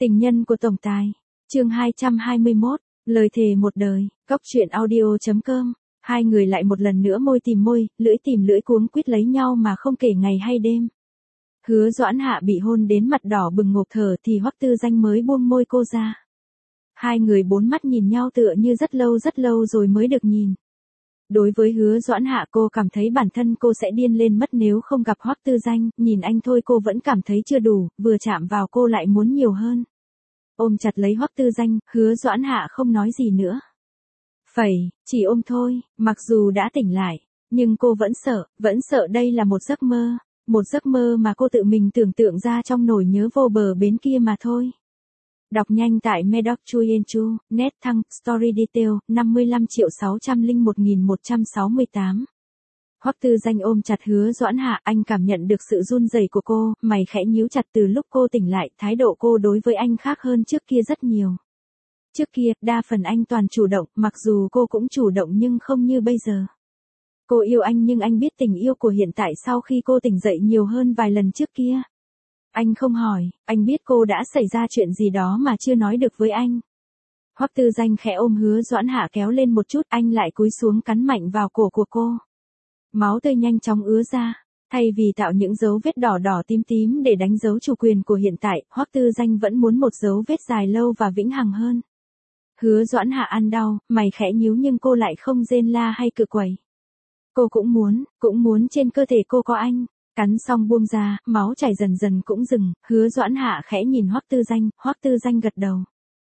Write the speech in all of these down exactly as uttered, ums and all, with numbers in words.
Tình nhân của tổng tài. Chương hai trăm hai mươi mốt, lời thề một đời. Cóc truyện audio chấm com. Hai người lại một lần nữa môi tìm môi, lưỡi tìm lưỡi cuống quýt lấy nhau mà không kể ngày hay đêm. Hứa Doãn Hạ bị hôn đến mặt đỏ bừng ngộp thở thì Hoắc Tư Danh mới buông môi cô ra. Hai người bốn mắt nhìn nhau tựa như rất lâu rất lâu rồi mới được nhìn. Đối với Hứa Doãn Hạ, cô cảm thấy bản thân cô sẽ điên lên mất nếu không gặp Hoắc Tư Danh, nhìn anh thôi cô vẫn cảm thấy chưa đủ, vừa chạm vào cô lại muốn nhiều hơn. Ôm chặt lấy Hoắc Tư Danh, Hứa Doãn Hạ không nói gì nữa. Phẩy, chỉ ôm thôi, mặc dù đã tỉnh lại, nhưng cô vẫn sợ, vẫn sợ đây là một giấc mơ, một giấc mơ mà cô tự mình tưởng tượng ra trong nỗi nhớ vô bờ bến kia mà thôi. Đọc nhanh tại Medoc Chuyenchu, net thăng, story detail, năm mươi lăm triệu sáu trăm lẻ một nghìn một trăm sáu mươi tám. Hoắc Tư Danh ôm chặt Hứa Doãn Hạ, anh cảm nhận được sự run rẩy của cô, mày khẽ nhíu chặt từ lúc cô tỉnh lại, thái độ cô đối với anh khác hơn trước kia rất nhiều. Trước kia, đa phần anh toàn chủ động, mặc dù cô cũng chủ động nhưng không như bây giờ. Cô yêu anh nhưng anh biết tình yêu của hiện tại sau khi cô tỉnh dậy nhiều hơn vài lần trước kia. Anh không hỏi, anh biết cô đã xảy ra chuyện gì đó mà chưa nói được với anh. Hoắc Tư Danh khẽ ôm Hứa Doãn Hạ kéo lên một chút, anh lại cúi xuống cắn mạnh vào cổ của cô. Máu tươi nhanh chóng ứa ra, thay vì tạo những dấu vết đỏ đỏ tím tím để đánh dấu chủ quyền của hiện tại, Hoắc Tư Danh vẫn muốn một dấu vết dài lâu và vĩnh hằng hơn. Hứa Doãn Hạ ăn đau, mày khẽ nhíu nhưng cô lại không rên la hay cự quẩy. Cô cũng muốn, cũng muốn trên cơ thể cô có anh. Cắn xong buông ra, máu chảy dần dần cũng dừng, Hứa Doãn Hạ khẽ nhìn Hoắc Tư Danh, Hoắc Tư Danh gật đầu.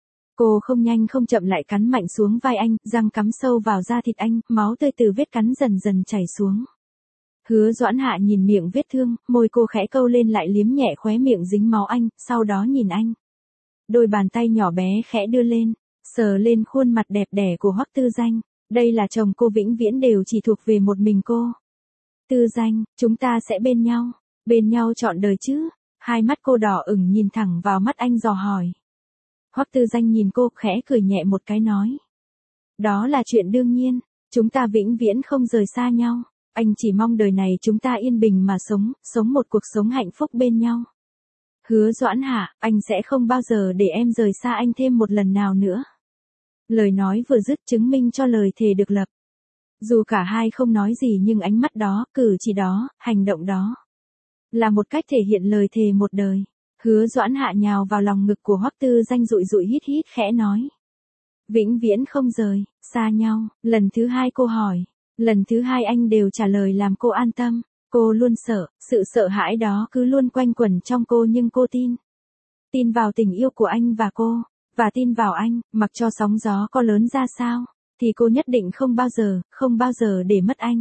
Cô không nhanh không chậm lại cắn mạnh xuống vai anh, răng cắm sâu vào da thịt anh, máu tươi từ vết cắn dần dần chảy xuống. Hứa Doãn Hạ nhìn miệng vết thương, môi cô khẽ câu lên lại liếm nhẹ khóe miệng dính máu anh, sau đó nhìn anh. Đôi bàn tay nhỏ bé khẽ đưa lên, sờ lên khuôn mặt đẹp đẽ của Hoắc Tư Danh. Đây là chồng cô vĩnh viễn đều chỉ thuộc về một mình cô. Tư Danh, chúng ta sẽ bên nhau, bên nhau trọn đời chứ? Hai mắt cô đỏ ửng nhìn thẳng vào mắt anh dò hỏi. Hoắc Tư Danh nhìn cô khẽ cười nhẹ một cái nói. Đó là chuyện đương nhiên, chúng ta vĩnh viễn không rời xa nhau, anh chỉ mong đời này chúng ta yên bình mà sống, sống một cuộc sống hạnh phúc bên nhau. Hứa Doãn Hạ, anh sẽ không bao giờ để em rời xa anh thêm một lần nào nữa. Lời nói vừa dứt chứng minh cho lời thề được lập. Dù cả hai không nói gì nhưng ánh mắt đó, cử chỉ đó, hành động đó là một cách thể hiện lời thề một đời. Hứa Doãn Hạ nhào vào lòng ngực của Hoắc Tư Danh rụi rụi hít hít khẽ nói. Vĩnh viễn không rời, xa nhau. Lần thứ hai cô hỏi. Lần thứ hai anh đều trả lời làm cô an tâm. Cô luôn sợ, sự sợ hãi đó cứ luôn quanh quẩn trong cô nhưng cô tin. Tin vào tình yêu của anh và cô, và tin vào anh, mặc cho sóng gió có lớn ra sao, thì cô nhất định không bao giờ, không bao giờ để mất anh.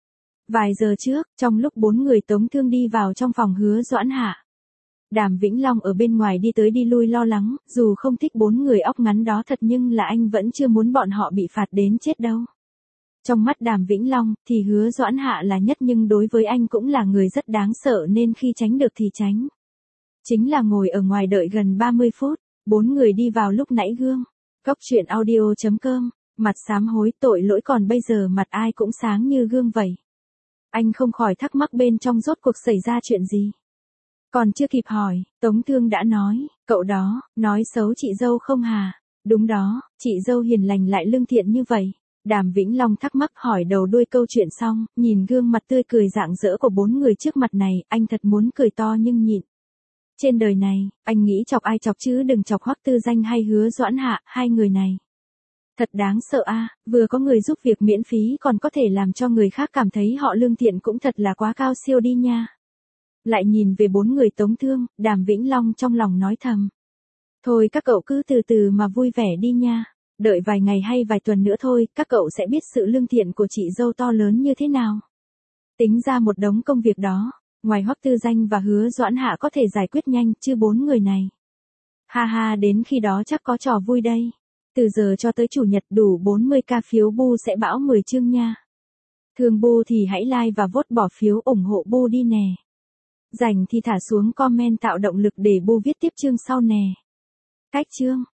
Vài giờ trước, trong lúc bốn người Tống Thương đi vào trong phòng Hứa Doãn Hạ, Đàm Vĩnh Long ở bên ngoài đi tới đi lui lo lắng, dù không thích bốn người óc ngắn đó thật nhưng là anh vẫn chưa muốn bọn họ bị phạt đến chết đâu. Trong mắt Đàm Vĩnh Long, thì Hứa Doãn Hạ là nhất nhưng đối với anh cũng là người rất đáng sợ nên khi tránh được thì tránh. Chính là ngồi ở ngoài đợi gần ba mươi phút, bốn người đi vào lúc nãy gương. Cóc truyện audio chấm com. Mặt sám hối tội lỗi còn bây giờ mặt ai cũng sáng như gương vậy. Anh không khỏi thắc mắc bên trong rốt cuộc xảy ra chuyện gì. Còn chưa kịp hỏi, Tống Thương đã nói, cậu đó, nói xấu chị dâu không hà? Đúng đó, chị dâu hiền lành lại lương thiện như vậy. Đàm Vĩnh Long thắc mắc hỏi đầu đuôi câu chuyện xong, nhìn gương mặt tươi cười rạng rỡ của bốn người trước mặt này, anh thật muốn cười to nhưng nhịn. Trên đời này, anh nghĩ chọc ai chọc chứ đừng chọc Hoắc Tư Danh hay Hứa Doãn Hạ, hai người này. Thật đáng sợ a, à, vừa có người giúp việc miễn phí còn có thể làm cho người khác cảm thấy họ lương thiện cũng thật là quá cao siêu đi nha. Lại nhìn về bốn người Tống Thương, Đàm Vĩnh Long trong lòng nói thầm. Thôi các cậu cứ từ từ mà vui vẻ đi nha, đợi vài ngày hay vài tuần nữa thôi, các cậu sẽ biết sự lương thiện của chị dâu to lớn như thế nào. Tính ra một đống công việc đó, ngoài Hoắc Tư Danh và Hứa Doãn Hạ có thể giải quyết nhanh, chứ bốn người này. Ha ha, đến khi đó chắc có trò vui đây. Từ giờ cho tới chủ nhật đủ bốn mươi k phiếu bu sẽ bão mười chương nha. Thương bu thì hãy like và vote bỏ phiếu ủng hộ bu đi nè. Rảnh thì thả xuống comment tạo động lực để bu viết tiếp chương sau nè. Cách chương.